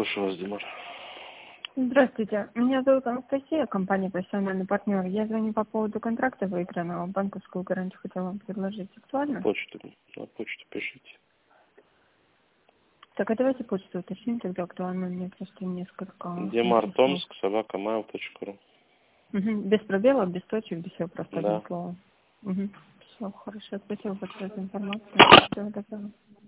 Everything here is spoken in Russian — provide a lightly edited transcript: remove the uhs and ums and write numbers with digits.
Слушаю вас, Димар. Здравствуйте, меня зовут Анастасия, компания «Профессиональный партнер». Я звоню по поводу контракта выигранного. Банковскую гарантию хотела вам предложить. Актуально? На почту пишите. Так, а давайте почту уточним, тогда актуально. Мне просто несколько... dimartomsk@mail.ru. Без пробелов, без точек, без всего, просто одним Да. словом. Все, хорошо, спасибо большое за информацию. Всего доброго.